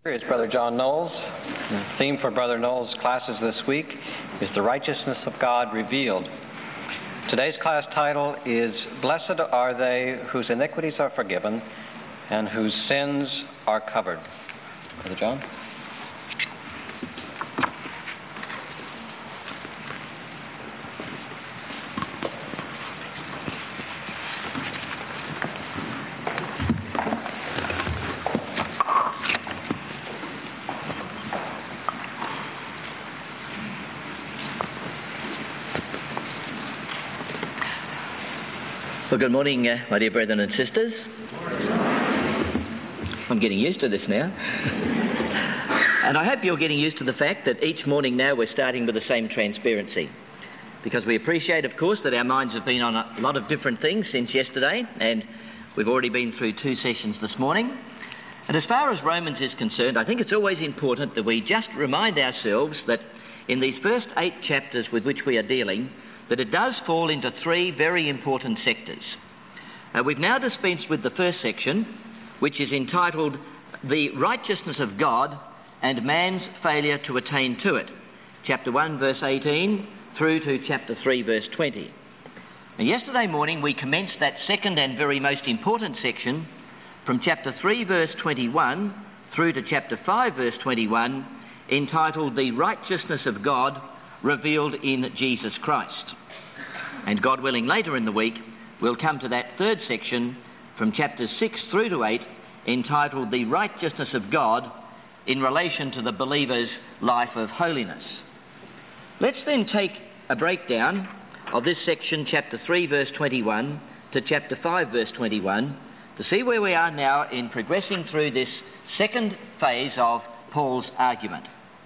Is Brother John Knowles. The theme for Brother Knowles' classes this week is The Righteousness of God Revealed. Today's class title is Blessed Are They Whose Iniquities Are Forgiven and Whose Sins Are Covered. Brother John? Well, good morning, my dear brethren and sisters. I'm getting used to this now. And I hope you're getting used to the fact that each morning now we're starting with the same transparency. Because we appreciate, of course, that our minds have been on a lot of different things since yesterday, and we've already been through 2 sessions this morning. And as far as Romans is concerned, I think it's always important that we just remind ourselves that in these first 8 chapters with which we are dealing, that it does fall into 3 very important sectors. We've now dispensed with the first section, which is entitled The Righteousness of God and Man's Failure to Attain to It, chapter 1 verse 18 through to chapter 3 verse 20. And yesterday morning we commenced that second and very most important section from chapter 3 verse 21 through to chapter 5 verse 21, entitled The Righteousness of God Revealed in Jesus Christ. And God willing, later in the week, we'll come to that third section from chapters 6 through to 8, entitled The Righteousness of God in relation to the believer's life of holiness. Let's then take a breakdown of this section, chapter 3, verse 21, to chapter 5, verse 21, to see where we are now in progressing through this second phase of Paul's argument.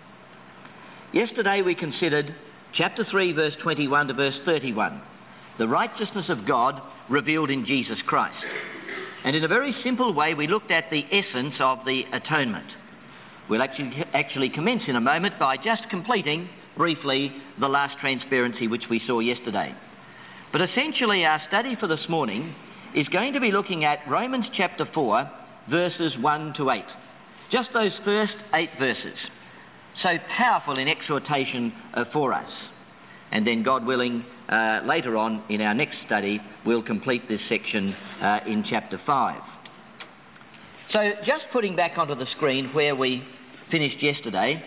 Yesterday we considered chapter 3, verse 21 to verse 31, the righteousness of God revealed in Jesus Christ. And in a very simple way, we looked at the essence of the atonement. We'll actually commence in a moment by just completing, briefly, the last transparency which we saw yesterday. But essentially, our study for this morning is going to be looking at Romans chapter 4, verses 1 to 8. Just those first 8 verses. So powerful in exhortation for us. And then, God willing, later on in our next study, we'll complete this section in chapter 5. So just putting back onto the screen where we finished yesterday,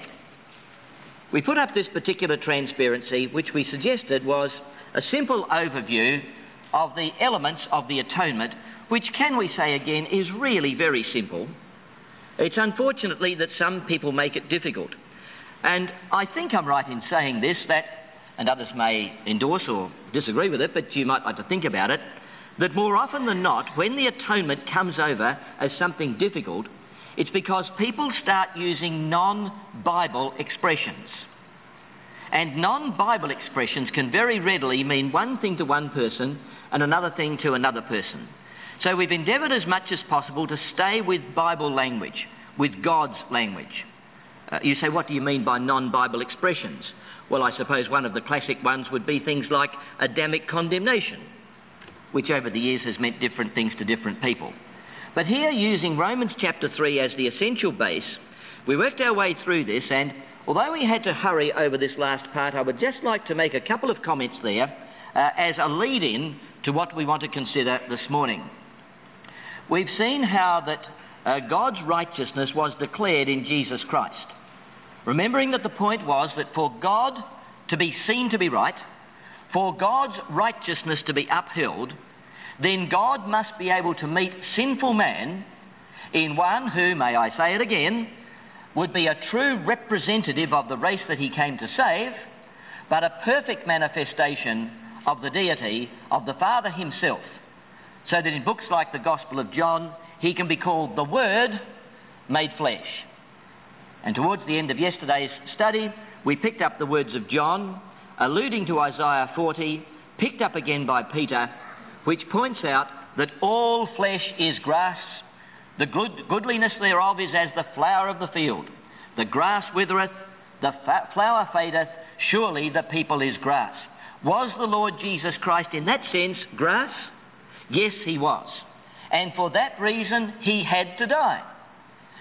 we put up this particular transparency, which we suggested was a simple overview of the elements of the atonement, which, can we say again, is really very simple. It's unfortunately that some people make it difficult. And I think I'm right in saying this, that, and others may endorse or disagree with it, but you might like to think about it, that more often than not, when the atonement comes over as something difficult, it's because people start using non-Bible expressions. And non-Bible expressions can very readily mean one thing to one person and another thing to another person. So we've endeavoured as much as possible to stay with Bible language, with God's language. You say, what do you mean by non-Bible expressions? Well, I suppose one of the classic ones would be things like Adamic condemnation, which over the years has meant different things to different people. But here, using Romans chapter 3 as the essential base, we worked our way through this, and although we had to hurry over this last part, I would just like to make a couple of comments there as a lead-in to what we want to consider this morning. We've seen how that God's righteousness was declared in Jesus Christ. Remembering that the point was that for God to be seen to be right, for God's righteousness to be upheld, then God must be able to meet sinful man in one who, may I say it again, would be a true representative of the race that he came to save, but a perfect manifestation of the deity of the Father himself. So that in books like the Gospel of John, he can be called the Word made flesh. And towards the end of yesterday's study, we picked up the words of John, alluding to Isaiah 40, picked up again by Peter, which points out that all flesh is grass, the goodliness thereof is as the flower of the field. The grass withereth, the flower fadeth, surely the people is grass. Was the Lord Jesus Christ in that sense grass? Yes, he was. And for that reason, he had to die.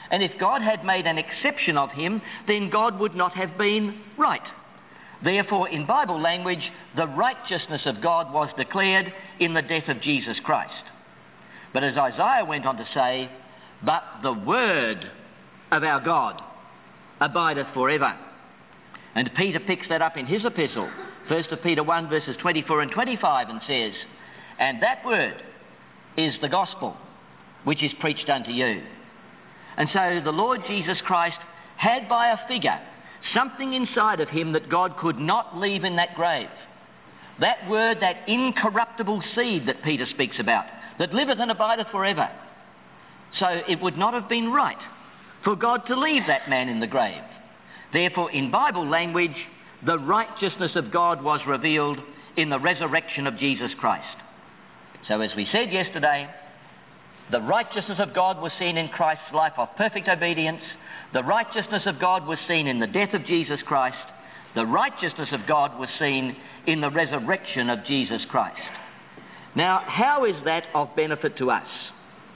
And if God had made an exception of him, then God would not have been right. Therefore, in Bible language, the righteousness of God was declared in the death of Jesus Christ. But as Isaiah went on to say, but the word of our God abideth forever. And Peter picks that up in his epistle, 1 Peter 1 verses 24 and 25, and says, and that word is the gospel which is preached unto you. And so the Lord Jesus Christ had by a figure something inside of him that God could not leave in that grave. That word, that incorruptible seed that Peter speaks about, that liveth and abideth forever. So it would not have been right for God to leave that man in the grave. Therefore, in Bible language, the righteousness of God was revealed in the resurrection of Jesus Christ. So as we said yesterday, the righteousness of God was seen in Christ's life of perfect obedience. The righteousness of God was seen in the death of Jesus Christ. The righteousness of God was seen in the resurrection of Jesus Christ. Now, how is that of benefit to us?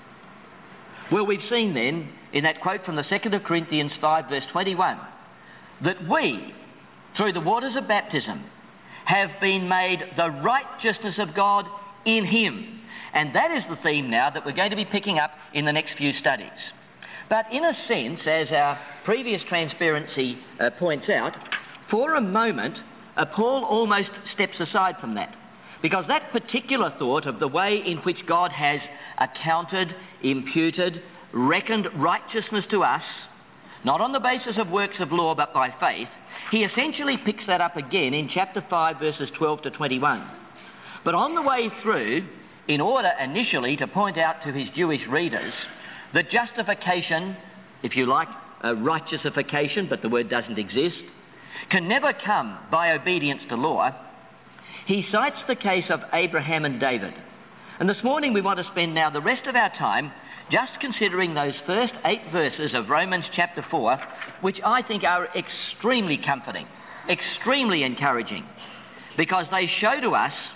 Well, we've seen then, in that quote from the 2nd of Corinthians 5, verse 21, that we, through the waters of baptism, have been made the righteousness of God in him. And that is the theme now that we're going to be picking up in the next few studies. But in a sense, as our previous transparency points out, for a moment, Paul almost steps aside from that. Because that particular thought of the way in which God has accounted, imputed, reckoned righteousness to us, not on the basis of works of law but by faith, he essentially picks that up again in chapter 5 verses 12 to 21. But on the way through, in order initially to point out to his Jewish readers that justification, if you like, righteousification, but the word doesn't exist, can never come by obedience to law, he cites the case of Abraham and David. And this morning we want to spend now the rest of our time just considering those first 8 verses of Romans chapter 4, which I think are extremely comforting, extremely encouraging, because they show to us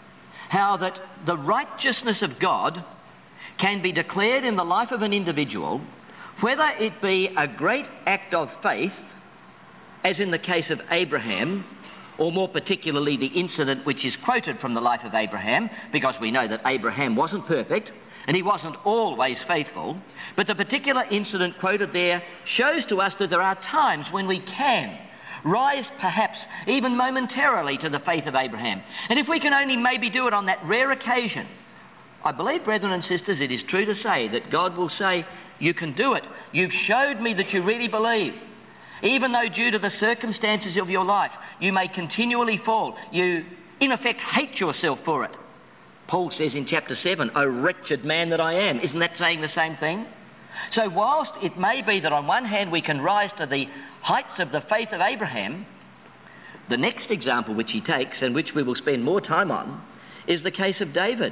how that the righteousness of God can be declared in the life of an individual, whether it be a great act of faith, as in the case of Abraham, or more particularly the incident which is quoted from the life of Abraham, because we know that Abraham wasn't perfect and he wasn't always faithful, but the particular incident quoted there shows to us that there are times when we can rise perhaps even momentarily to the faith of Abraham. And if we can only maybe do it on that rare occasion, I believe, brethren and sisters, it is true to say that God will say, you can do it. You've showed me that you really believe. Even though due to the circumstances of your life, you may continually fall. You, in effect, hate yourself for it. Paul says in chapter 7, "O wretched man that I am." Isn't that saying the same thing? So whilst it may be that on one hand we can rise to the heights of the faith of Abraham, the next example which he takes, and which we will spend more time on, is the case of David.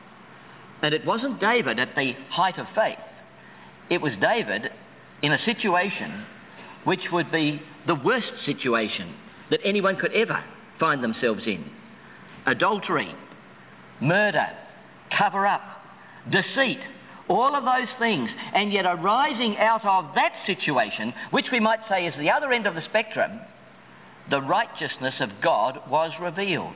And it wasn't David at the height of faith. It was David in a situation which would be the worst situation that anyone could ever find themselves in. Adultery, murder, cover-up, deceit, all of those things, and yet arising out of that situation, which we might say is the other end of the spectrum, the righteousness of God was revealed.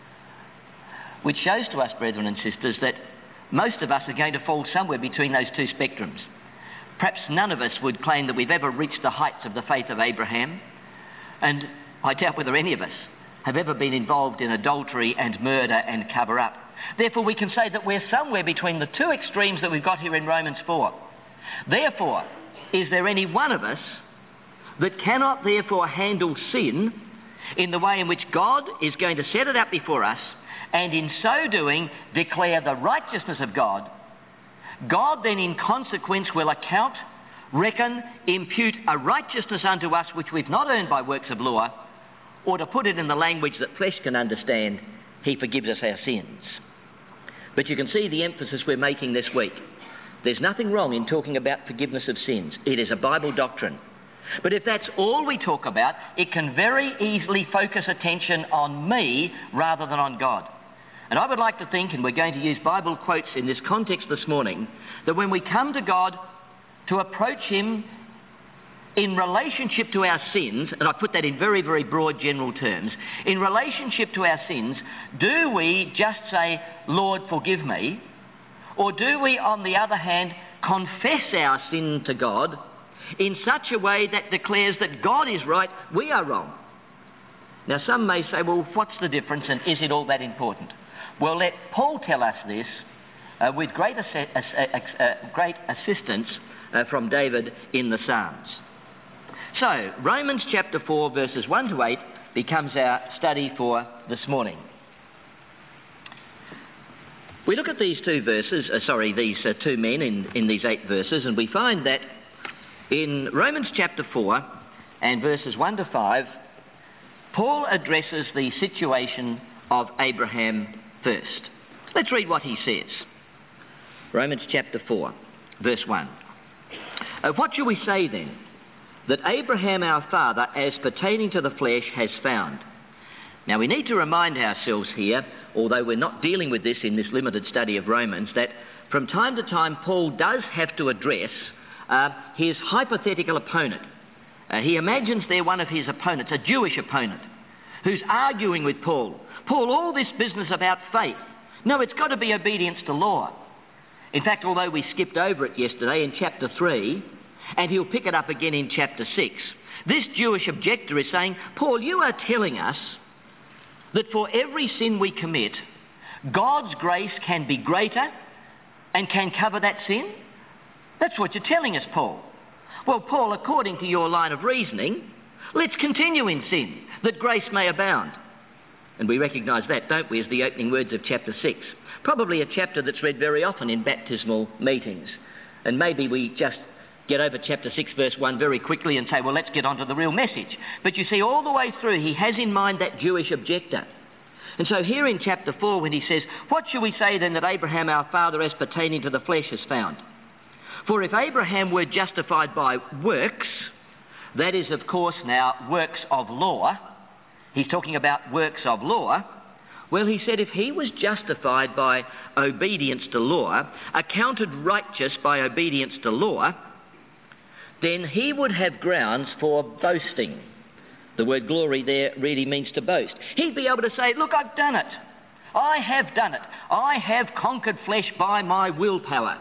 Which shows to us, brethren and sisters, that most of us are going to fall somewhere between those two spectrums. Perhaps none of us would claim that we've ever reached the heights of the faith of Abraham, and I doubt whether any of us have ever been involved in adultery and murder and cover-up. Therefore, we can say that we're somewhere between the two extremes that we've got here in Romans 4. Therefore, is there any one of us that cannot therefore handle sin in the way in which God is going to set it out before us, and in so doing declare the righteousness of God? God then in consequence will account, reckon, impute a righteousness unto us which we've not earned by works of law, or to put it in the language that flesh can understand, he forgives us our sins. But you can see the emphasis we're making this week. There's nothing wrong in talking about forgiveness of sins. It is a Bible doctrine. But if that's all we talk about, it can very easily focus attention on me rather than on God. And I would like to think, and we're going to use Bible quotes in this context this morning, that when we come to God, to approach him in relationship to our sins, and I put that in very, very broad general terms, in relationship to our sins, do we just say, Lord, forgive me? Or do we, on the other hand, confess our sin to God in such a way that declares that God is right, we are wrong? Now, some may say, well, what's the difference and is it all that important? Well, let Paul tell us this with great assistance from David in the Psalms. So, Romans chapter 4, verses 1 to 8 becomes our study for this morning. We look at these two verses, these two men in these 8 verses, and we find that in Romans chapter 4 and verses 1 to 5, Paul addresses the situation of Abraham first. Let's read what he says. Romans chapter 4, verse 1. What shall we say then? That Abraham our father, as pertaining to the flesh, has found. Now we need to remind ourselves here, although we're not dealing with this in this limited study of Romans, that from time to time Paul does have to address his hypothetical opponent. He imagines they're one of his opponents, a Jewish opponent, who's arguing with Paul. Paul, all this business about faith, no, it's got to be obedience to law. In fact, although we skipped over it yesterday in chapter 3, and he'll pick it up again in chapter 6, this Jewish objector is saying, Paul, you are telling us that for every sin we commit, God's grace can be greater and can cover that sin? That's what you're telling us, Paul. Well, Paul, according to your line of reasoning, let's continue in sin, that grace may abound. And we recognise that, don't we, as the opening words of chapter 6. Probably a chapter that's read very often in baptismal meetings. And maybe we just get over chapter 6, verse 1 very quickly and say, well, let's get on to the real message. But you see, all the way through, he has in mind that Jewish objector. And so here in chapter 4, when he says, what shall we say then that Abraham our father, as pertaining to the flesh, has found? For if Abraham were justified by works, that is, of course, now works of law, he's talking about works of law. Well, he said if he was justified by obedience to law, accounted righteous by obedience to law, then he would have grounds for boasting. The word glory there really means to boast. He'd be able to say, look, I've done it. I have done it. I have conquered flesh by my willpower.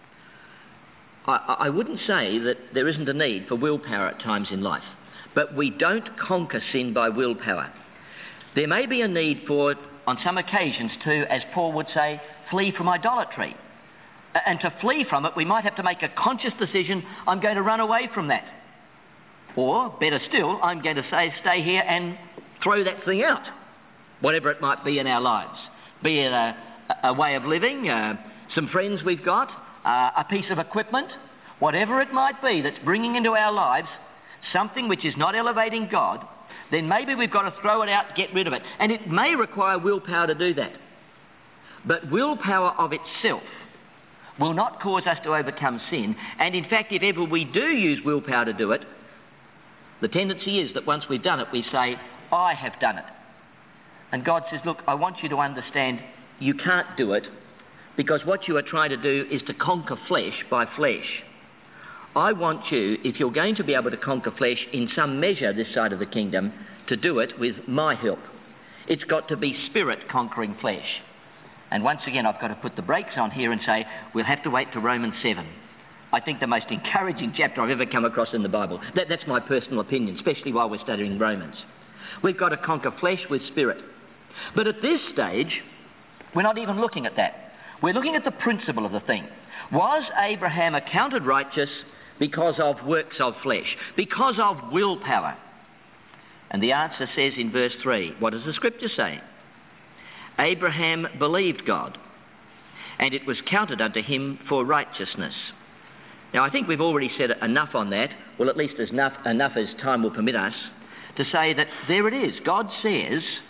I wouldn't say that there isn't a need for willpower at times in life, but we don't conquer sin by willpower. There may be a need for, on some occasions, to, as Paul would say, flee from idolatry. And to flee from it, we might have to make a conscious decision, I'm going to run away from that. Or, better still, I'm going to say, stay here and throw that thing out, whatever it might be in our lives. Be it a way of living, some friends we've got, a piece of equipment, whatever it might be that's bringing into our lives something which is not elevating God, then maybe we've got to throw it out, get rid of it. And it may require willpower to do that. But willpower of itself will not cause us to overcome sin. And in fact, if ever we do use willpower to do it, the tendency is that once we've done it, we say, I have done it. And God says, look, I want you to understand you can't do it because what you are trying to do is to conquer flesh by flesh. I want you, if you're going to be able to conquer flesh in some measure this side of the kingdom, to do it with my help. It's got to be spirit conquering flesh. And once again, I've got to put the brakes on here and say, we'll have to wait to Romans 7. I think the most encouraging chapter I've ever come across in the Bible. That's my personal opinion, especially while we're studying Romans. We've got to conquer flesh with spirit. But at this stage, we're not even looking at that. We're looking at the principle of the thing. Was Abraham accounted righteous because of works of flesh, because of willpower? And the answer says in verse 3, what does the scripture say? Abraham believed God, and it was counted unto him for righteousness. Now, I think we've already said enough on that, well, at least enough as time will permit us, to say that there it is. God says,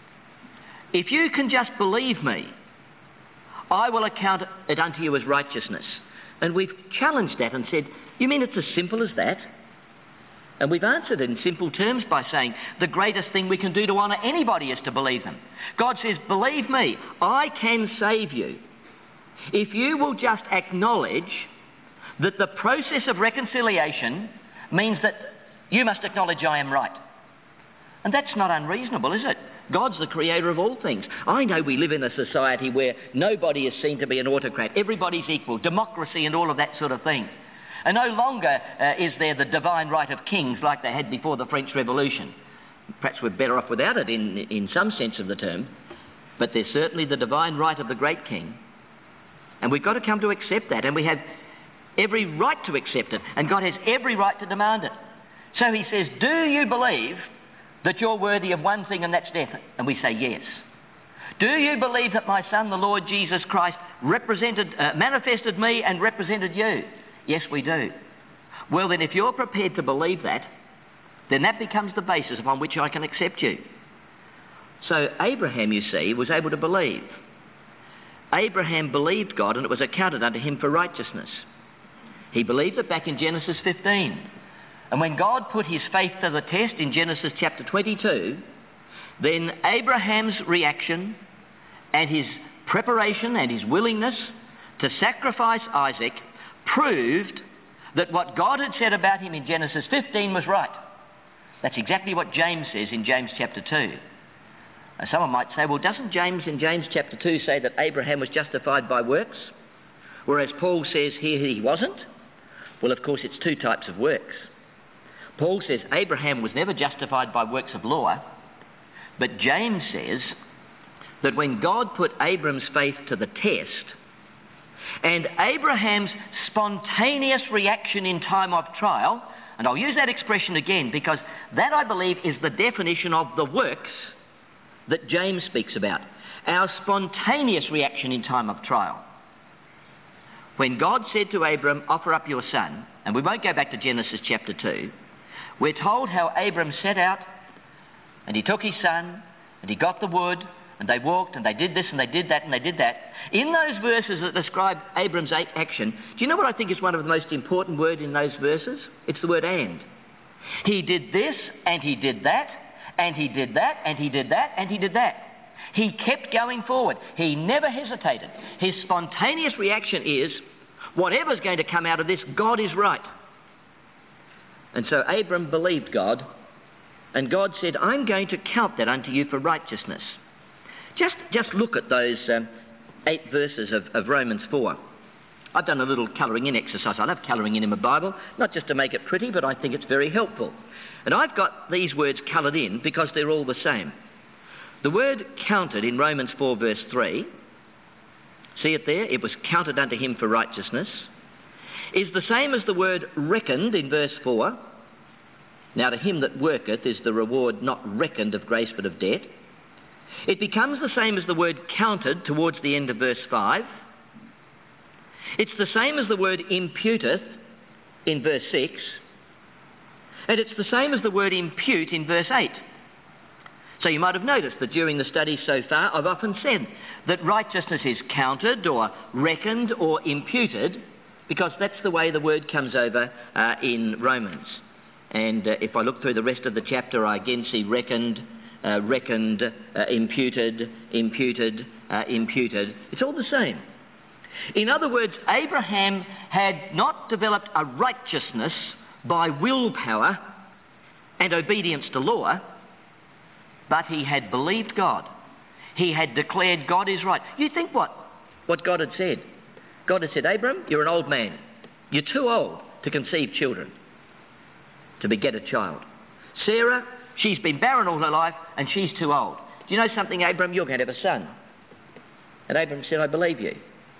if you can just believe me, I will account it unto you as righteousness. And we've challenged that and said, you mean it's as simple as that? And we've answered it in simple terms by saying the greatest thing we can do to honour anybody is to believe them. God says, believe me, I can save you. If you will just acknowledge that the process of reconciliation means that you must acknowledge I am right. And that's not unreasonable, is it? God's the creator of all things. I know we live in a society where nobody is seen to be an autocrat. Everybody's equal, democracy and all of that sort of thing. And no longer is there the divine right of kings like they had before the French Revolution. Perhaps we're better off without it in some sense of the term. But there's certainly the divine right of the great king. And we've got to come to accept that. And we have every right to accept it. And God has every right to demand it. So he says, do you believe that you're worthy of one thing, and that's death? And we say yes. Do you believe that my Son, the Lord Jesus Christ, manifested me and represented you? Yes, we do. Well, then if you're prepared to believe that, then that becomes the basis upon which I can accept you. So Abraham, you see, was able to believe. Abraham believed God, and it was accounted unto him for righteousness. He believed it back in Genesis 15. And when God put his faith to the test in Genesis chapter 22, then Abraham's reaction and his preparation and his willingness to sacrifice Isaac proved that what God had said about him in Genesis 15 was right. That's exactly what James says in James chapter 2. Now, someone might say, well, doesn't James in James chapter 2 say that Abraham was justified by works, whereas Paul says here he wasn't? Well, of course, it's two types of works. Paul says Abraham was never justified by works of law, but James says that when God put Abram's faith to the test, and Abraham's spontaneous reaction in time of trial, and I'll use that expression again because that, I believe, is the definition of the works that James speaks about. Our spontaneous reaction in time of trial. When God said to Abram, offer up your son, and we won't go back to Genesis chapter 2, we're told how Abram set out and he took his son and he got the wood and they walked and they did this and they did that and they did that. In those verses that describe Abram's action, do you know what I think is one of the most important words in those verses? It's the word and. He did this and he did that and he did that and he did that and he did that. He kept going forward. He never hesitated. His spontaneous reaction is, whatever's going to come out of this, God is right. And so Abram believed God, and God said, I'm going to count that unto you for righteousness. Just look at those 8 verses of Romans 4. I've done a little colouring in exercise. I love colouring in my Bible, not just to make it pretty, but I think it's very helpful. And I've got these words coloured in because they're all the same. The word counted in Romans 4 verse 3, see it there? It was counted unto him for righteousness, is the same as the word reckoned in verse 4. Now to him that worketh is the reward not reckoned of grace but of debt. It becomes the same as the word counted towards the end of verse 5. It's the same as the word imputeth in verse 6. And it's the same as the word impute in verse 8. So you might have noticed that during the study so far, I've often said that righteousness is counted or reckoned or imputed because that's the way the word comes over in Romans. And if I look through the rest of the chapter, I again see reckoned, imputed, imputed. It's all the same. In other words, Abraham had not developed a righteousness by willpower and obedience to law, but he had believed God. He had declared God is right. You think what God had said? God had said, Abram, you're an old man. You're too old to conceive children, to beget a child. Sarah, she's been barren all her life and she's too old. Do you know something, Abram? You're going to have a son. And Abram said, I believe you.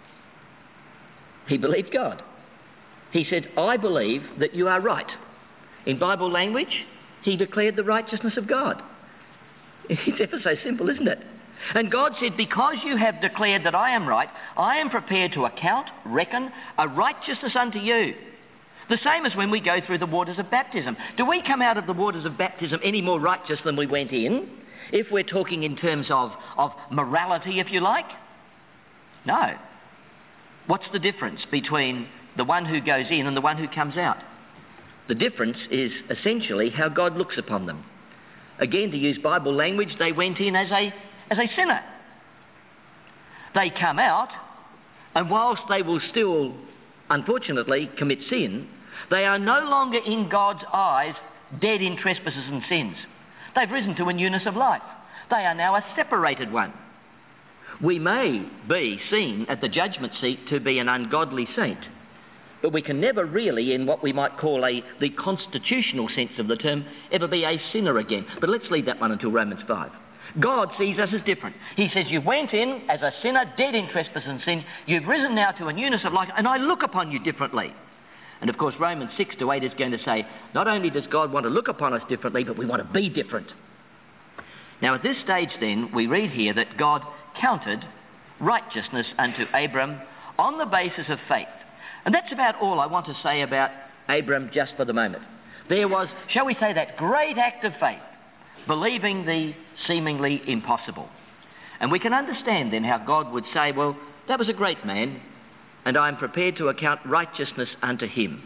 He believed God. He said, I believe that you are right. In Bible language, he declared the righteousness of God. It's ever so simple, isn't it? And God said, because you have declared that I am right, I am prepared to reckon a righteousness unto you. The same as when we go through the waters of baptism. Do we come out of the waters of baptism any more righteous than we went in? If we're talking in terms of morality, if you like? No. What's the difference between the one who goes in and the one who comes out? The difference is essentially how God looks upon them. Again, to use Bible language, they went in as a sinner. They come out, and whilst they will still unfortunately, commit sin, they are no longer in God's eyes dead in trespasses and sins. They've risen to a newness of life. They are now a separated one. We may be seen at the judgment seat to be an ungodly saint, but we can never really, in what we might call the constitutional sense of the term, ever be a sinner again. But let's leave that one until Romans 5. God sees us as different. He says, you went in as a sinner, dead in trespass and sins. You've risen now to a newness of life, and I look upon you differently. And of course, Romans 6 to 8 is going to say, not only does God want to look upon us differently, but we want to be different. Now, at this stage then, we read here that God counted righteousness unto Abram on the basis of faith. And that's about all I want to say about Abram just for the moment. There was, shall we say, that great act of faith, believing the seemingly impossible. And we can understand then how God would say, well, that was a great man, and I am prepared to account righteousness unto him.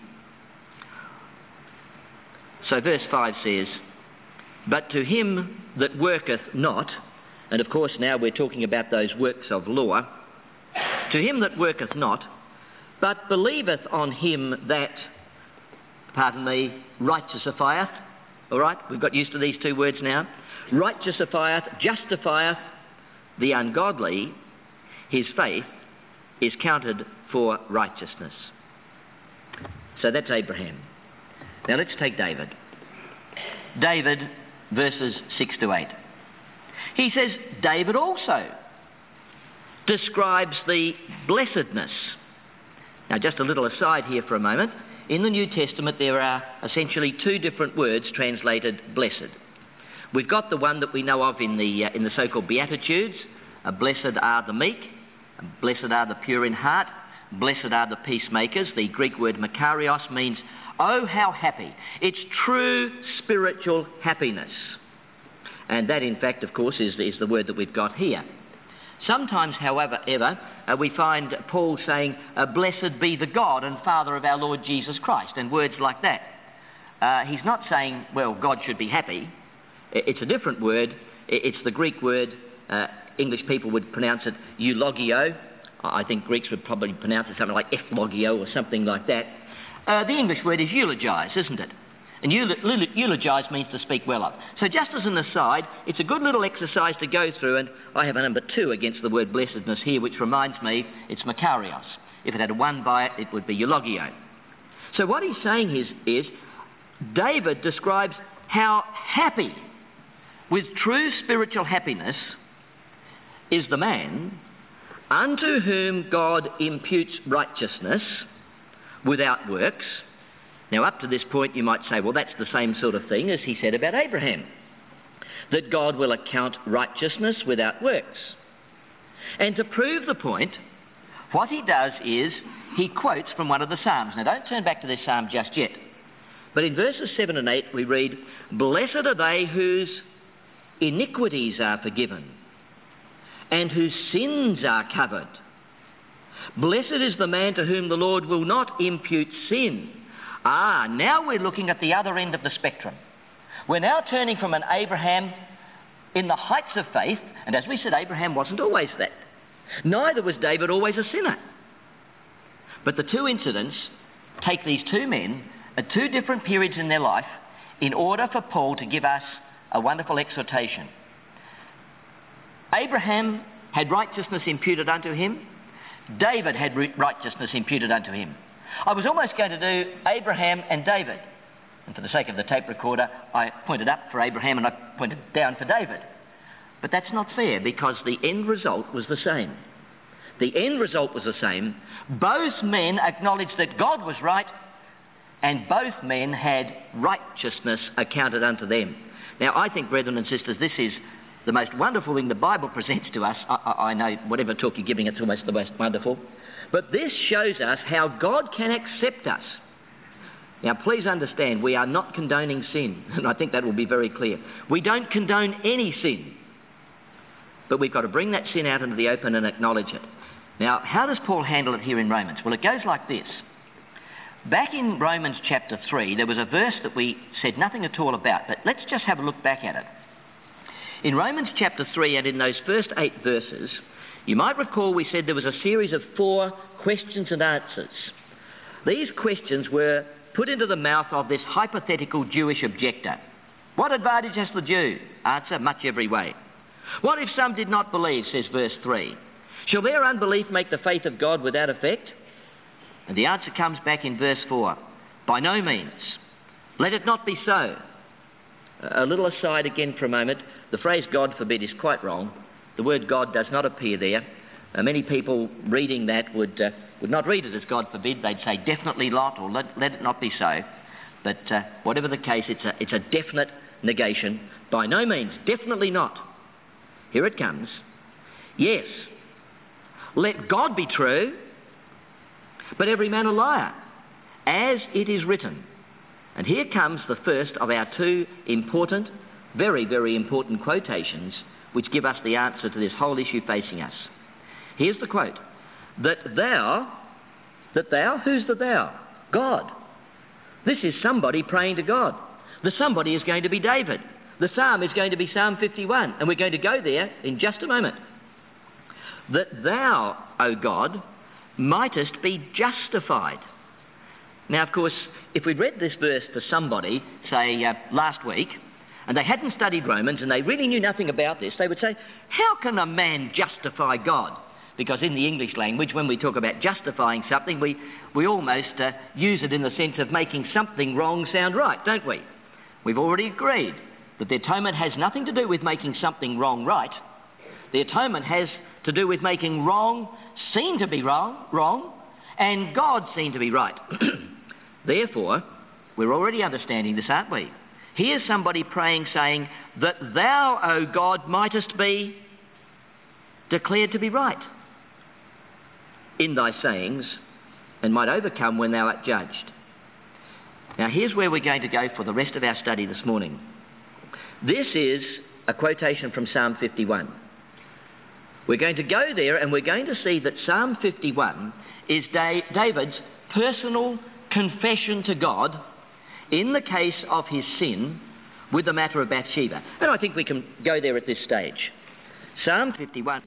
So verse 5 says, but to him that worketh not, and of course now we're talking about those works of law, to him that worketh not, but believeth on him that, pardon me, righteousifieth. All right, we've got used to these two words now. Righteousifieth, justifieth the ungodly, his faith is counted for righteousness. So that's Abraham. Now let's take David. David, verses 6 to 8. He says, David also describes the blessedness. Now just a little aside here for a moment. In the New Testament there are essentially two different words translated blessed. We've got the one that we know of in the so-called Beatitudes. Blessed are the meek, blessed are the pure in heart, blessed are the peacemakers. The Greek word makarios means, oh, how happy. It's true spiritual happiness. And that, in fact, of course, is the word that we've got here. Sometimes, however, we find Paul saying, blessed be the God and Father of our Lord Jesus Christ, and words like that. He's not saying, well, God should be happy. It's a different word. It's the Greek word. English people would pronounce it eulogio. I think Greeks would probably pronounce it something like eulogio or something like that. The English word is eulogise, isn't it? And eulogise means to speak well of. So just as an aside, it's a good little exercise to go through, and I have a number 2 against the word blessedness here, which reminds me it's makarios. If it had a 1 by it, it would be eulogio. So what he's saying is David describes how happy, with true spiritual happiness, is the man unto whom God imputes righteousness without works. Now, up to this point, you might say, well, that's the same sort of thing as he said about Abraham, that God will account righteousness without works. And to prove the point, what he does is he quotes from one of the Psalms. Now, don't turn back to this Psalm just yet. But in verses 7 and 8, we read, blessed are they whose iniquities are forgiven and whose sins are covered. Blessed is the man to whom the Lord will not impute sin. Now we're looking at the other end of the spectrum. We're now turning from an Abraham in the heights of faith, and as we said, Abraham wasn't always that. Neither was David always a sinner. But the two incidents take these two men at two different periods in their life in order for Paul to give us a wonderful exhortation. Abraham had righteousness imputed unto him. David had righteousness imputed unto him. I was almost going to do Abraham and David. And for the sake of the tape recorder, I pointed up for Abraham and I pointed down for David. But that's not fair because the end result was the same. The end result was the same. Both men acknowledged that God was right, and both men had righteousness accounted unto them. Now, I think, brethren and sisters, this is the most wonderful thing the Bible presents to us. I know whatever talk you're giving, it's almost the most wonderful. But this shows us how God can accept us. Now, please understand, we are not condoning sin, and I think that will be very clear. We don't condone any sin, but we've got to bring that sin out into the open and acknowledge it. Now, how does Paul handle it here in Romans? Well, it goes like this. Back in Romans chapter 3, there was a verse that we said nothing at all about, but let's just have a look back at it. In Romans chapter 3 and in those first 8 verses, you might recall we said there was a series of 4 questions and answers. These questions were put into the mouth of this hypothetical Jewish objector. What advantage has the Jew? Answer, much every way. What if some did not believe, says verse 3. Shall their unbelief make the faith of God without effect? And the answer comes back in verse 4. By no means. Let it not be so. A little aside again for a moment. The phrase God forbid is quite wrong. The word God does not appear there. Many people reading that would not read it as God forbid. They'd say definitely not, or let it not be so. But whatever the case, it's a definite negation. By no means, definitely not. Here it comes. Yes, let God be true, but every man a liar, as it is written. And here comes the first of our two important, very, very important quotations which give us the answer to this whole issue facing us. Here's the quote. That thou, who's the thou? God. This is somebody praying to God. The somebody is going to be David. The psalm is going to be Psalm 51, and we're going to go there in just a moment. That thou, O God, mightest be justified. Now, of course, if we'd read this verse to somebody, say, last week, and they hadn't studied Romans and they really knew nothing about this, they would say, how can a man justify God? Because in the English language, when we talk about justifying something, we almost use it in the sense of making something wrong sound right, don't we? We've already agreed that the atonement has nothing to do with making something wrong right. The atonement has to do with making wrong seem to be wrong, and God seem to be right. Therefore, we're already understanding this, aren't we? Here's somebody praying, saying, that thou, O God, mightest be declared to be right in thy sayings, and might overcome when thou art judged. Now, here's where we're going to go for the rest of our study this morning. This is a quotation from Psalm 51. We're going to go there and we're going to see that Psalm 51 is David's personal confession to God in the case of his sin with the matter of Bathsheba. And I think we can go there at this stage. Psalm 51.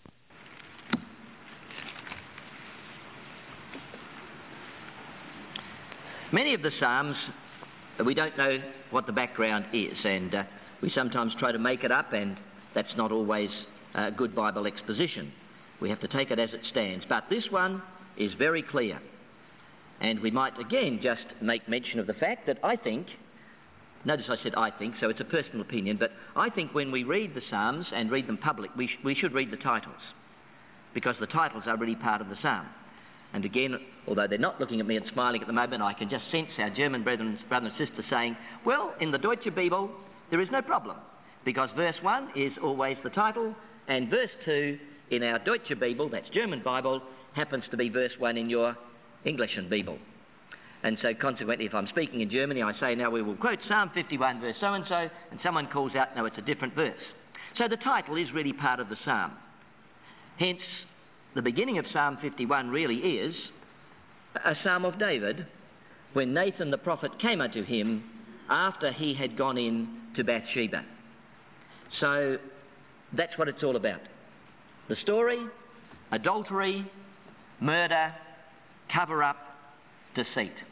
Many of the Psalms, we don't know what the background is, and we sometimes try to make it up, and that's not always good Bible exposition. We have to take it as it stands. But this one is very clear. And we might again just make mention of the fact that I think, notice I said I think, so it's a personal opinion, but I think when we read the Psalms and read them public, we should read the titles, because the titles are really part of the Psalm. And again, although they're not looking at me and smiling at the moment, I can just sense our German brother and sister saying, well, in the Deutsche Bibel, there is no problem, because verse 1 is always the title, and verse 2 in our Deutsche Bibel, that's German Bible, happens to be verse 1 in your Englishen Bible. And so consequently, if I'm speaking in Germany, I say, now we will quote Psalm 51 verse so-and-so, and someone calls out, no, it's a different verse. So the title is really part of the Psalm. Hence, the beginning of Psalm 51 really is a Psalm of David when Nathan the prophet came unto him after he had gone in to Bathsheba. So that's what it's all about. The story, adultery, murder, cover-up, deceit.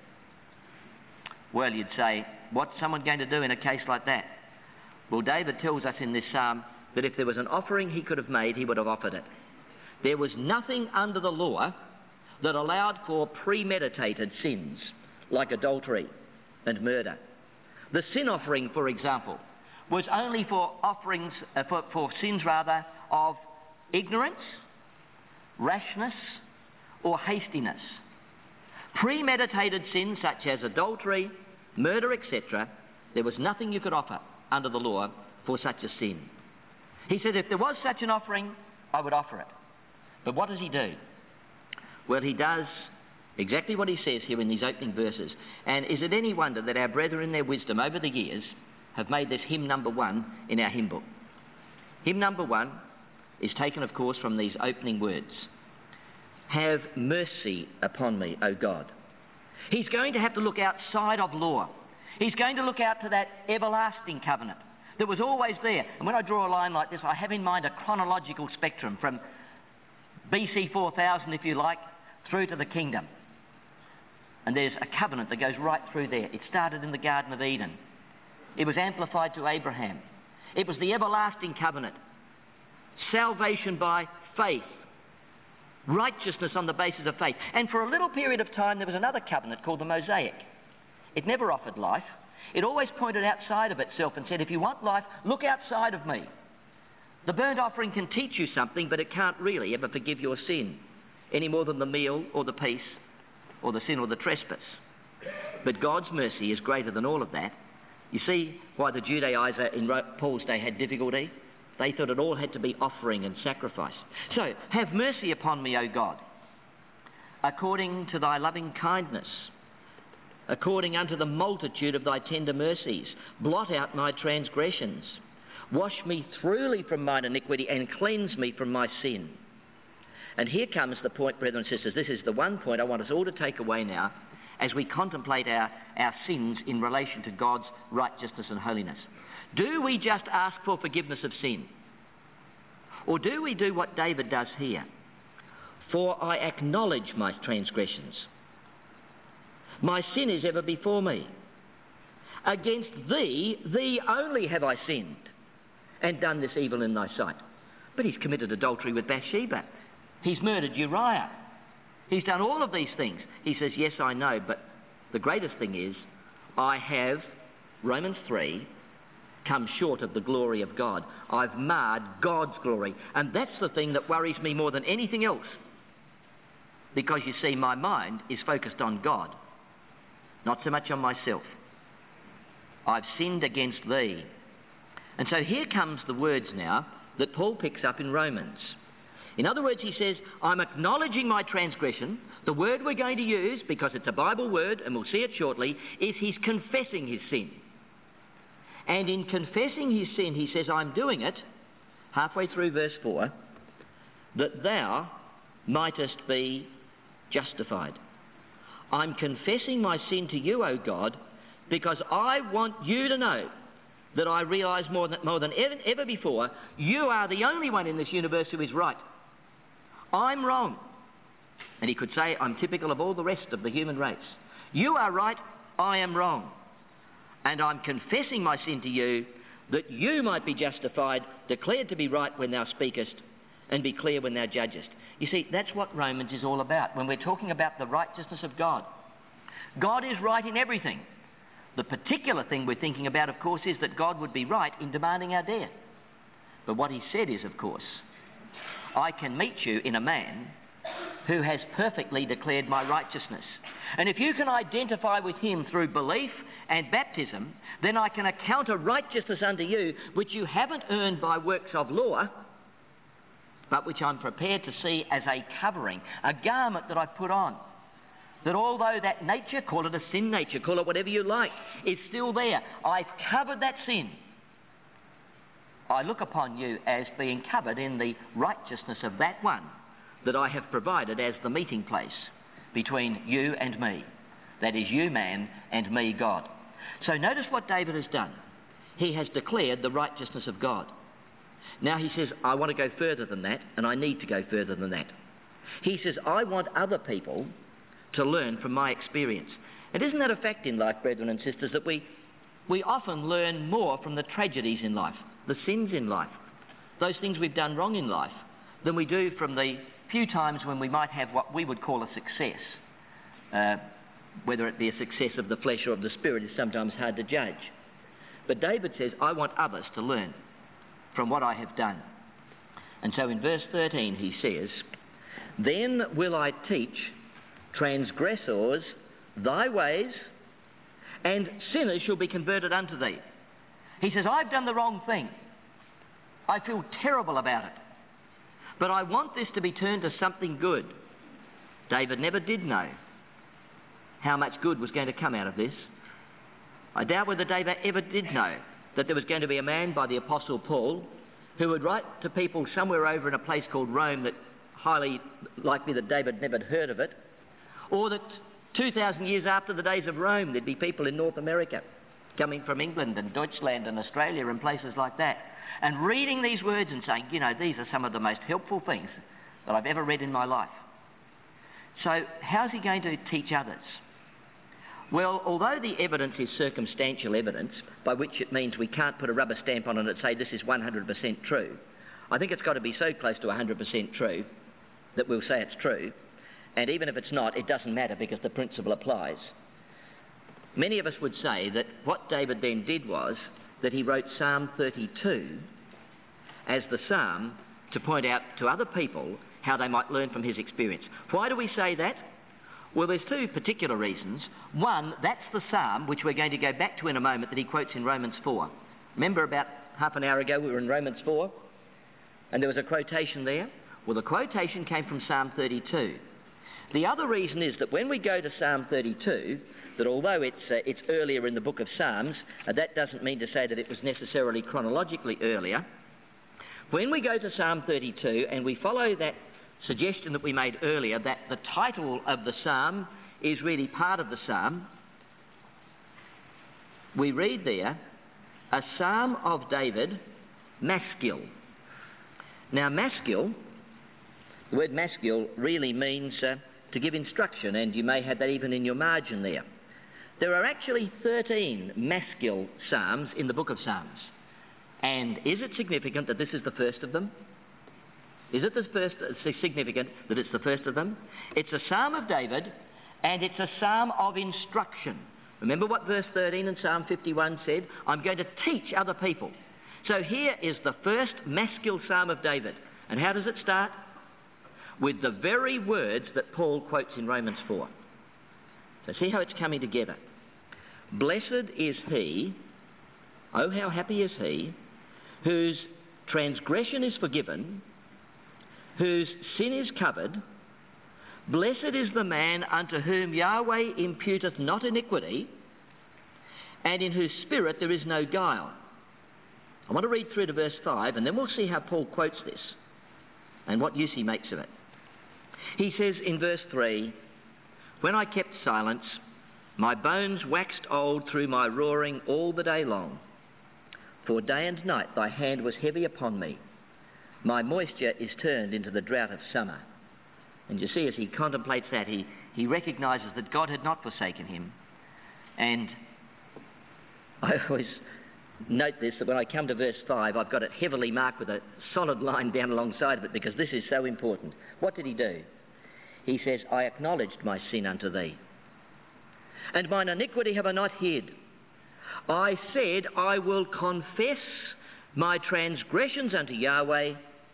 Well, you'd say, what's someone going to do in a case like that? Well, David tells us in this psalm that if there was an offering he could have made, he would have offered it. There was nothing under the law that allowed for premeditated sins like adultery and murder. The sin offering, for example, was only for offerings, for sins rather, of ignorance, rashness, or hastiness. Premeditated sins such as adultery, murder, etc., there was nothing you could offer under the law for such a sin. He said, if there was such an offering, I would offer it. But what does he do? Well, he does exactly what he says here in these opening verses. And is it any wonder that our brethren in their wisdom over the years have made this hymn number 1 in our hymn book? Hymn number 1 is taken, of course, from these opening words. Have mercy upon me, O God. He's going to have to look outside of law. He's going to look out to that everlasting covenant that was always there. And when I draw a line like this, I have in mind a chronological spectrum from BC 4000, if you like, through to the kingdom. And there's a covenant that goes right through there. It started in the Garden of Eden. It was amplified to Abraham. It was the everlasting covenant. Salvation by faith. Righteousness on the basis of faith. And for a little period of time, there was another covenant called the Mosaic. It never offered life. It always pointed outside of itself and said, if you want life, look outside of me. The burnt offering can teach you something, but it can't really ever forgive your sin, any more than the meal or the peace or the sin or the trespass. But God's mercy is greater than all of that. You see why the Judaizer in Paul's day had difficulty? They thought it all had to be offering and sacrifice. So, have mercy upon me, O God, according to thy loving kindness, according unto the multitude of thy tender mercies. Blot out my transgressions. Wash me thoroughly from mine iniquity and cleanse me from my sin. And here comes the point, brethren and sisters. This is the one point I want us all to take away now as we contemplate our sins in relation to God's righteousness and holiness. Do we just ask for forgiveness of sin? Or do we do what David does here? For I acknowledge my transgressions. My sin is ever before me. Against thee only have I sinned, and done this evil in thy sight. But he's committed adultery with Bathsheba. He's murdered Uriah. He's done all of these things. He says, yes, I know, but the greatest thing is, I have, Romans 3, come short of the glory of God. I've marred God's glory. And that's the thing that worries me more than anything else. Because you see, my mind is focused on God, not so much on myself. I've sinned against thee. And so here comes the words now that Paul picks up in Romans. In other words, he says, I'm acknowledging my transgression. The word we're going to use, because it's a Bible word, and we'll see it shortly, is he's confessing his sin. And in confessing his sin, he says, I'm doing it, halfway through verse 4, that thou mightest be justified. I'm confessing my sin to you, O God, because I want you to know that I realise more than ever before, you are the only one in this universe who is right. I'm wrong. And he could say, I'm typical of all the rest of the human race. You are right, I am wrong. And I'm confessing my sin to you, that you might be justified, declared to be right when thou speakest, and be clear when thou judgest. You see, that's what Romans is all about, when we're talking about the righteousness of God. God is right in everything. The particular thing we're thinking about, of course, is that God would be right in demanding our death. But what he said is, of course, I can meet you in a man who has perfectly declared my righteousness. And if you can identify with him through belief and baptism, then I can account a righteousness unto you which you haven't earned by works of law, but which I'm prepared to see as a covering, a garment that I've put on. That although that nature, call it a sin nature, call it whatever you like, is still there. I've covered that sin. I look upon you as being covered in the righteousness of that one that I have provided as the meeting place between you and me. That is you, man, and me, God. So notice what David has done. He has declared the righteousness of God. Now he says, I want to go further than that, and I need to go further than that. He says, I want other people to learn from my experience. And isn't that a fact in life, brethren and sisters, that we often learn more from the tragedies in life, the sins in life, those things we've done wrong in life, than we do from the few times when we might have what we would call a success. Whether it be a success of the flesh or of the spirit is sometimes hard to judge. But David says, I want others to learn from what I have done. And so in verse 13 he says, then will I teach transgressors thy ways, and sinners shall be converted unto thee. He says, I've done the wrong thing. I feel terrible about it. But I want this to be turned to something good. David never did know how much good was going to come out of this. I doubt whether David ever did know that there was going to be a man by the Apostle Paul who would write to people somewhere over in a place called Rome, that highly likely that David never heard of it, or that 2,000 years after the days of Rome there'd be people in North America coming from England and Deutschland and Australia and places like that, and reading these words and saying, you know, these are some of the most helpful things that I've ever read in my life. So how's he going to teach others? Well, although the evidence is circumstantial evidence, by which it means we can't put a rubber stamp on it and say this is 100% true, I think it's got to be so close to 100% true that we'll say it's true, and even if it's not, it doesn't matter because the principle applies. Many of us would say that what David then did was that he wrote Psalm 32 as the psalm to point out to other people how they might learn from his experience. Why do we say that? Well, there's two particular reasons. One, that's the psalm, which we're going to go back to in a moment, that he quotes in Romans 4. Remember about half an hour ago we were in Romans 4 and there was a quotation there? Well, the quotation came from Psalm 32. The other reason is that when we go to Psalm 32, that although it's earlier in the book of Psalms, that doesn't mean to say that it was necessarily chronologically earlier. When we go to Psalm 32 and we follow that suggestion that we made earlier, that the title of the psalm is really part of the psalm, we read there, a psalm of David, Maskil. Now, Maskil, the word Maskil really means to give instruction, and you may have that even in your margin there. There are actually 13 Maskil psalms in the book of Psalms. And is it significant that this is the first of them? Is it significant that it's the first of them? It's a psalm of David, and it's a psalm of instruction. Remember what verse 13 in Psalm 51 said? I'm going to teach other people. So here is the first Maskil psalm of David. And how does it start? With the very words that Paul quotes in Romans 4. So see how it's coming together. Blessed is he, oh how happy is he, whose transgression is forgiven, whose sin is covered. Blessed is the man unto whom Yahweh imputeth not iniquity, and in whose spirit there is no guile. I want to read through to verse 5, and then we'll see how Paul quotes this and what use he makes of it. He says in verse 3, when I kept silence, my bones waxed old through my roaring all the day long. For day and night thy hand was heavy upon me. My moisture is turned into the drought of summer. And you see, as he contemplates that, he recognises that God had not forsaken him. And I always note this, that when I come to verse 5, I've got it heavily marked with a solid line down alongside of it because this is so important. What did he do? He says, I acknowledged my sin unto thee, and mine iniquity have I not hid. I said, I will confess my transgressions unto Yahweh,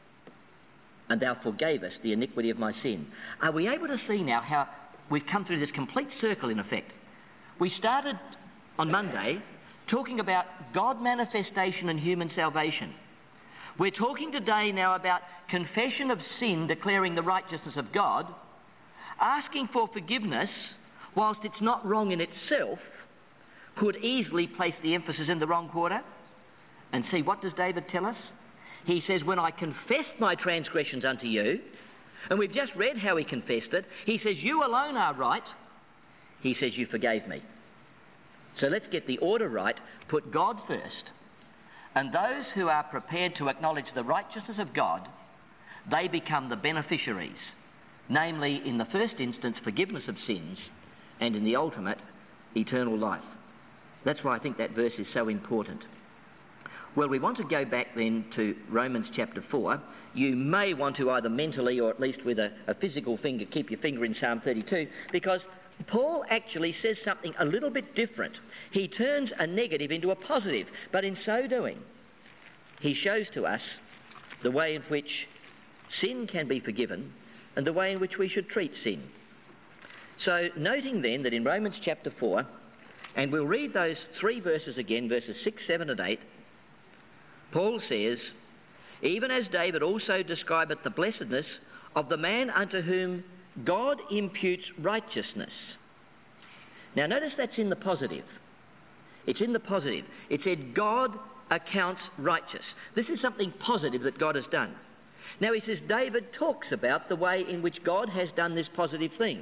and thou forgavest the iniquity of my sin. Are we able to see now how we've come through this complete circle in effect? We started on Monday talking about God manifestation and human salvation. We're talking today now about confession of sin, declaring the righteousness of God, asking for forgiveness, whilst it's not wrong in itself, could easily place the emphasis in the wrong quarter. And see, what does David tell us? He says, when I confessed my transgressions unto you, and we've just read how he confessed it, he says, you alone are right. He says, you forgave me. So let's get the order right, put God first, and those who are prepared to acknowledge the righteousness of God, they become the beneficiaries, namely, in the first instance, forgiveness of sins, and in the ultimate, eternal life. That's why I think that verse is so important. Well, we want to go back then to Romans chapter 4. You may want to either mentally or at least with a physical finger, keep your finger in Psalm 32, because Paul actually says something a little bit different. He turns a negative into a positive, but in so doing, he shows to us the way in which sin can be forgiven and the way in which we should treat sin. So, noting then that in Romans chapter 4, and we'll read those three verses again, verses 6, 7 and 8, Paul says, even as David also describeth the blessedness of the man unto whom God imputes righteousness. Now notice that's in the positive. It's in the positive. It said God accounts righteous. This is something positive that God has done. Now he says David talks about the way in which God has done this positive thing.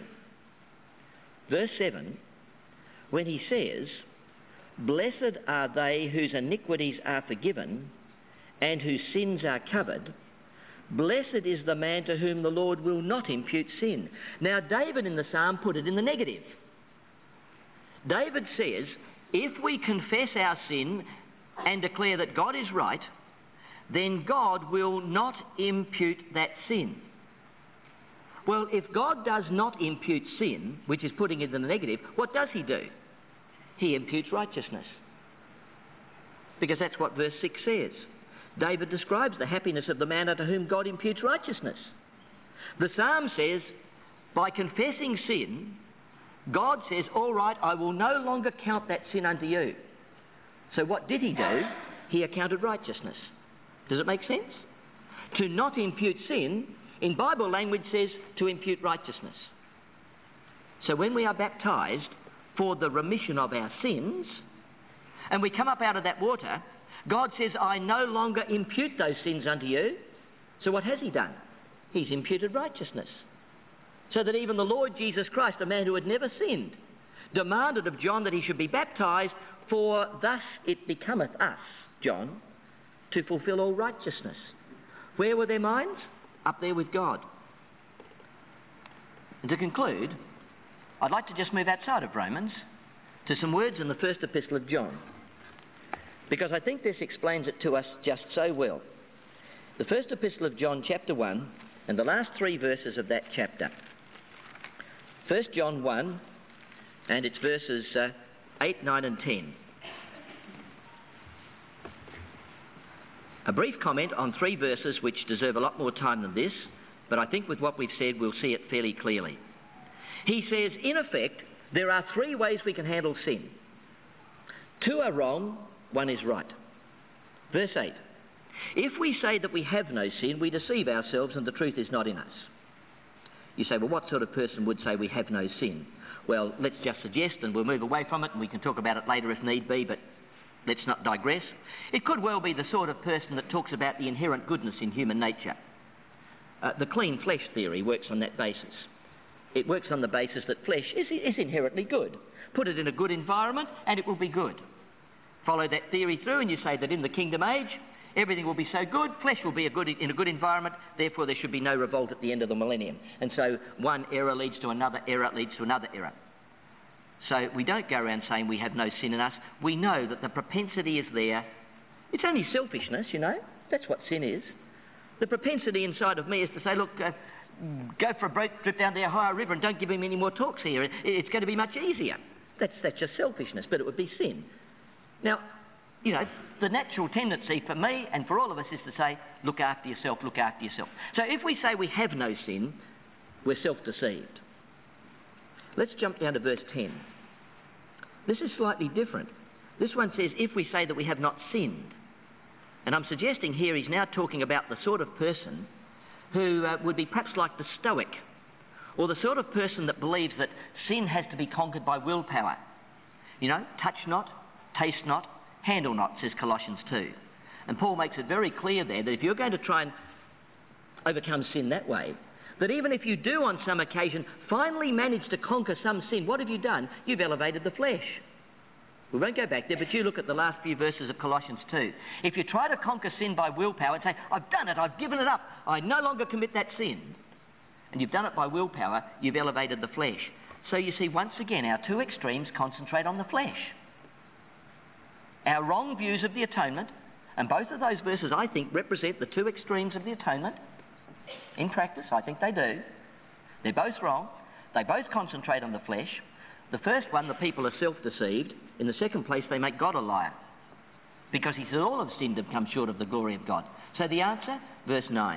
Verse 7, when he says, blessed are they whose iniquities are forgiven and whose sins are covered. Blessed is the man to whom the Lord will not impute sin. Now David in the psalm put it in the negative. David says, if we confess our sin and declare that God is right, then God will not impute that sin. Well, if God does not impute sin, which is putting it in the negative, what does he do? He imputes righteousness. Because that's what verse 6 says. David describes the happiness of the man unto whom God imputes righteousness. The psalm says, by confessing sin, God says, all right, I will no longer count that sin unto you. So what did he do? He accounted righteousness. Does it make sense? To not impute sin, in Bible language says to impute righteousness. So when we are baptised for the remission of our sins, and we come up out of that water, God says, I no longer impute those sins unto you. So what has he done? He's imputed righteousness. So that even the Lord Jesus Christ, a man who had never sinned, demanded of John that he should be baptised, for thus it becometh us, John, to fulfil all righteousness. Where were their minds? Up there with God. And to conclude, I'd like to just move outside of Romans to some words in the first epistle of John, because I think this explains it to us just so well. The first epistle of John, chapter 1, and the last 3 verses of that chapter. 1 John 1, and it's verses 8, 9 and 10. A brief comment on 3 verses which deserve a lot more time than this, but I think with what we've said we'll see it fairly clearly. He says, in effect, there are 3 ways we can handle sin. 2 are wrong, 1 is right. Verse 8. If we say that we have no sin, we deceive ourselves and the truth is not in us. You say, well, what sort of person would say we have no sin? Well, let's just suggest, and we'll move away from it, and we can talk about it later if need be, but let's not digress. It could well be the sort of person that talks about the inherent goodness in human nature. The clean flesh theory works on that basis. It works on the basis that flesh is inherently good. Put it in a good environment and it will be good. Follow that theory through and you say that in the kingdom age, everything will be so good, flesh will be in a good environment, therefore there should be no revolt at the end of the millennium. And so one error leads to another error, leads to another error. So we don't go around saying we have no sin in us. We know that the propensity is there. It's only selfishness, you know. That's what sin is. The propensity inside of me is to say, look, go for a boat trip down there, hire a river, and don't give him any more talks here. It's going to be much easier. That's just selfishness, but it would be sin. Now, you know, the natural tendency for me and for all of us is to say, look after yourself, look after yourself. So if we say we have no sin, we're self-deceived. Let's jump down to verse 10. This is slightly different. This one says, if we say that we have not sinned. And I'm suggesting here he's now talking about the sort of person who would be perhaps like the Stoic, or the sort of person that believes that sin has to be conquered by willpower. You know, touch not, taste not, handle not, says Colossians 2. And Paul makes it very clear there that if you're going to try and overcome sin that way, that even if you do on some occasion finally manage to conquer some sin, what have you done? You've elevated the flesh. We won't go back there, but you look at the last few verses of Colossians 2. If you try to conquer sin by willpower and say, I've done it, I've given it up, I no longer commit that sin, and you've done it by willpower, you've elevated the flesh. So you see, once again, our 2 extremes concentrate on the flesh. Our wrong views of the atonement, and both of those verses, I think, represent the 2 extremes of the atonement. In practice, I think they do. They're both wrong. They both concentrate on the flesh. The first one, the people are self-deceived. In the second place, they make God a liar. Because he said all have sinned and come short of the glory of God. So the answer, verse 9.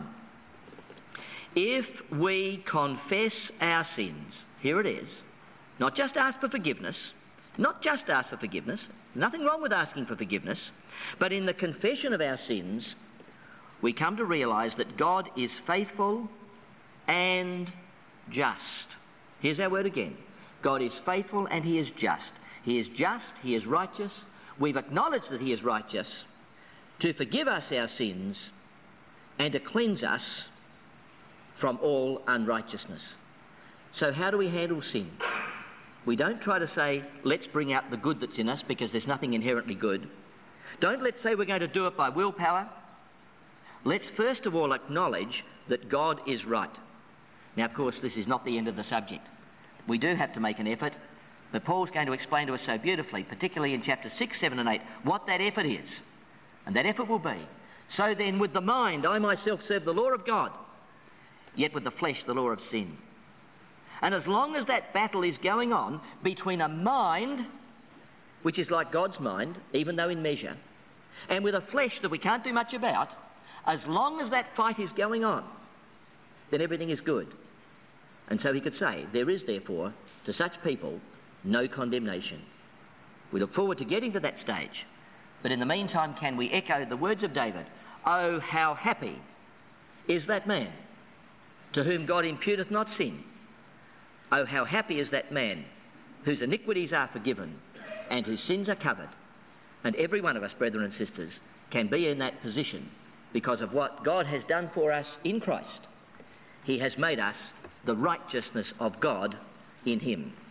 If we confess our sins, here it is, not just ask for forgiveness, not just ask for forgiveness, nothing wrong with asking for forgiveness, but in the confession of our sins, we come to realise that God is faithful and just. Here's our word again. God is faithful and he is just. He is just, he is righteous. We've acknowledged that he is righteous to forgive us our sins and to cleanse us from all unrighteousness. So how do we handle sin? We don't try to say, let's bring out the good that's in us because there's nothing inherently good. Don't let's say we're going to do it by willpower. Let's first of all acknowledge that God is right. Now, of course, this is not the end of the subject. We do have to make an effort But Paul's going to explain to us so beautifully, particularly in chapter 6, 7 and 8, what that effort is. And that effort will be, so then with the mind I myself serve the law of God, yet with the flesh the law of sin. And as long as that battle is going on between a mind, which is like God's mind, even though in measure, and with a flesh that we can't do much about, as long as that fight is going on, then everything is good. And so he could say, there is therefore to such people no condemnation. We look forward to getting to that stage. But in the meantime, can we echo the words of David? Oh, how happy is that man to whom God imputeth not sin. Oh, how happy is that man whose iniquities are forgiven and whose sins are covered. And every one of us, brethren and sisters, can be in that position because of what God has done for us in Christ. He has made us the righteousness of God in him.